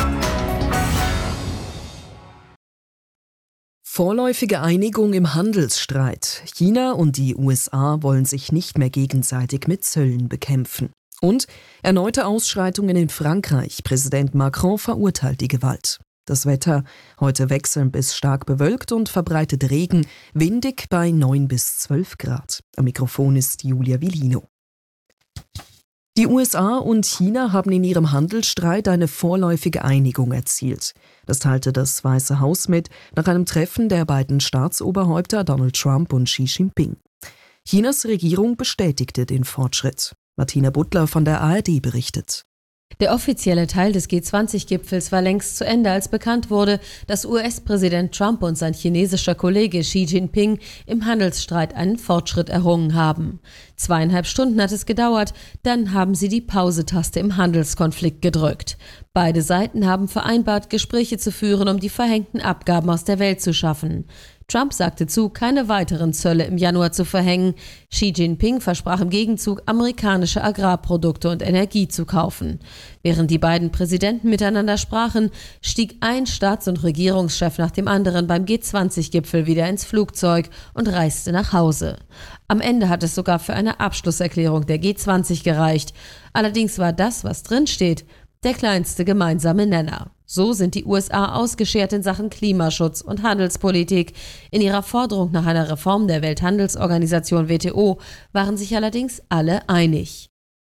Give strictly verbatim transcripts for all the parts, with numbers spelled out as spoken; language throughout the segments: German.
Vorläufige Einigung im Handelsstreit. China und die U S A wollen sich nicht mehr gegenseitig mit Zöllen bekämpfen. Und erneute Ausschreitungen in Frankreich. Präsident Macron verurteilt die Gewalt. Das Wetter heute wechselnd bis stark bewölkt und verbreitet Regen, windig bei neun bis zwölf Grad. Am Mikrofon ist Julia Villino. Die U S A und China haben in ihrem Handelsstreit eine vorläufige Einigung erzielt. Das teilte das Weiße Haus mit nach einem Treffen der beiden Staatsoberhäupter Donald Trump und Xi Jinping. Chinas Regierung bestätigte den Fortschritt. Martina Butler von der A R D berichtet. Der offizielle Teil des G zwanzig Gipfels war längst zu Ende, als bekannt wurde, dass U S-Präsident Trump und sein chinesischer Kollege Xi Jinping im Handelsstreit einen Fortschritt errungen haben. Zweieinhalb Stunden hat es gedauert, dann haben sie die Pause-Taste im Handelskonflikt gedrückt. Beide Seiten haben vereinbart, Gespräche zu führen, um die verhängten Abgaben aus der Welt zu schaffen. Trump sagte zu, keine weiteren Zölle im Januar zu verhängen. Xi Jinping versprach im Gegenzug, amerikanische Agrarprodukte und Energie zu kaufen. Während die beiden Präsidenten miteinander sprachen, stieg ein Staats- und Regierungschef nach dem anderen beim G zwanzig Gipfel wieder ins Flugzeug und reiste nach Hause. Am Ende hat es sogar für eine Abschlusserklärung der G zwanzig gereicht. Allerdings war das, was drinsteht, der kleinste gemeinsame Nenner. So sind die U S A ausgeschert in Sachen Klimaschutz und Handelspolitik. In ihrer Forderung nach einer Reform der Welthandelsorganisation W T O waren sich allerdings alle einig.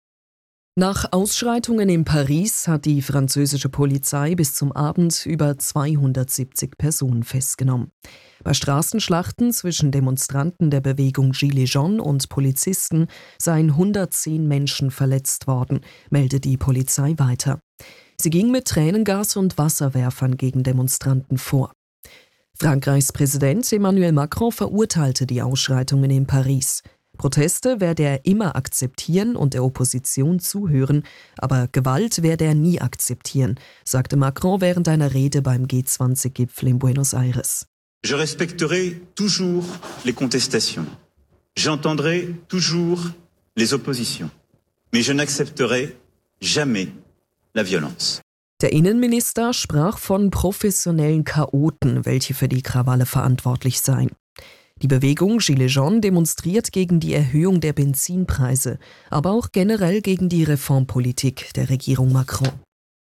Nach Ausschreitungen in Paris hat die französische Polizei bis zum Abend über zweihundertsiebzig Personen festgenommen. Bei Straßenschlachten zwischen Demonstranten der Bewegung Gilets jaunes und Polizisten seien hundertzehn Menschen verletzt worden, meldet die Polizei weiter. Sie ging mit Tränengas und Wasserwerfern gegen Demonstranten vor. Frankreichs Präsident Emmanuel Macron verurteilte die Ausschreitungen in Paris. Proteste werde er immer akzeptieren und der Opposition zuhören, aber Gewalt werde er nie akzeptieren, sagte Macron während einer Rede beim G zwanzig Gipfel in Buenos Aires. Je respecterai toujours les contestations. J'entendrai toujours les oppositions. Mais je n'accepterai jamais la violence. Der Innenminister sprach von professionellen Chaoten, welche für die Krawalle verantwortlich seien. Die Bewegung Gilets jaunes demonstriert gegen die Erhöhung der Benzinpreise, aber auch generell gegen die Reformpolitik der Regierung Macron.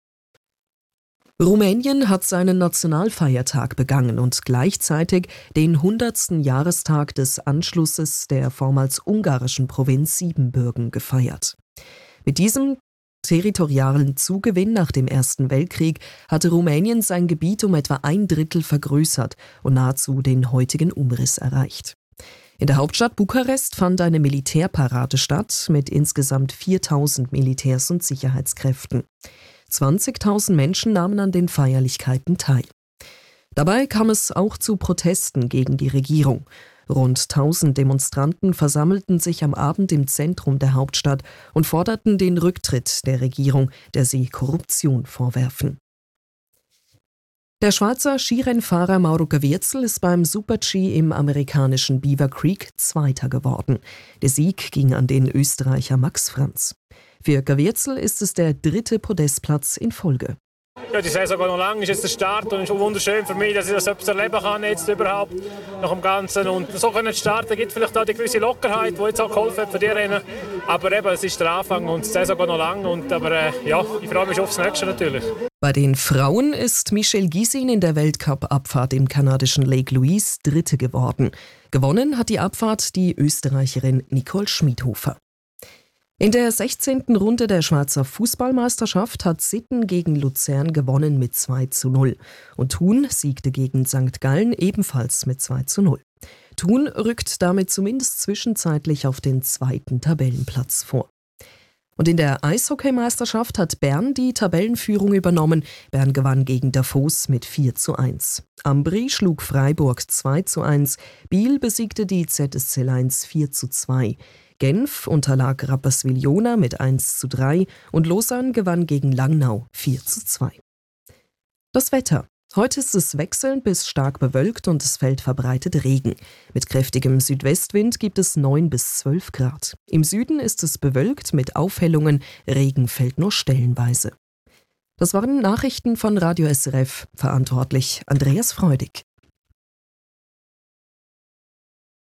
Rumänien hat seinen Nationalfeiertag begangen und gleichzeitig den hundertsten Jahrestag des Anschlusses der vormals ungarischen Provinz Siebenbürgen gefeiert. Mit diesem territorialen Zugewinn nach dem Ersten Weltkrieg hatte Rumänien sein Gebiet um etwa ein Drittel vergrößert und nahezu den heutigen Umriss erreicht. In der Hauptstadt Bukarest fand eine Militärparade statt mit insgesamt viertausend Militärs und Sicherheitskräften. zwanzigtausend Menschen nahmen an den Feierlichkeiten teil. Dabei kam es auch zu Protesten gegen die Regierung. Rund tausend Demonstranten versammelten sich am Abend im Zentrum der Hauptstadt und forderten den Rücktritt der Regierung, der sie Korruption vorwerfen. Der Schweizer Skirennfahrer Mauro Gavierzel ist beim Super-G im amerikanischen Beaver Creek Zweiter geworden. Der Sieg ging an den Österreicher Max Franz. Für Gavierzel ist es der dritte Podestplatz in Folge. Ja, die Saison geht noch lang, ist jetzt der Start und es ist wunderschön für mich, dass ich das etwas erleben kann jetzt überhaupt nach dem Ganzen. Und so können starten, gibt vielleicht auch die gewisse Lockerheit, die jetzt auch geholfen hat für die Rennen. Aber eben, es ist der Anfang und die Saison geht noch lang. Und, aber äh, ja, ich freue mich aufs Nächste natürlich. Bei den Frauen ist Michelle Gysin in der Weltcup-Abfahrt im kanadischen Lake Louise Dritte geworden. Gewonnen hat die Abfahrt die Österreicherin Nicole Schmidhofer. In der sechzehnten Runde der Schweizer Fußballmeisterschaft hat Sitten gegen Luzern gewonnen mit zwei zu null. Und Thun siegte gegen Sankt Gallen ebenfalls mit zwei zu null. Thun rückt damit zumindest zwischenzeitlich auf den zweiten Tabellenplatz vor. Und in der Eishockeymeisterschaft hat Bern die Tabellenführung übernommen. Bern gewann gegen Davos mit vier zu eins. Ambri schlug Freiburg zwei zu eins. Biel besiegte die Z S C Lions vier zu zwei. Genf unterlag Rapperswil-Jona mit eins zu drei und Lausanne gewann gegen Langnau vier zu zwei. Das Wetter. Heute ist es wechselnd bis stark bewölkt und es fällt verbreitet Regen. Mit kräftigem Südwestwind gibt es neun bis zwölf Grad. Im Süden ist es bewölkt mit Aufhellungen, Regen fällt nur stellenweise. Das waren Nachrichten von Radio S R F, verantwortlich Andreas Freudig.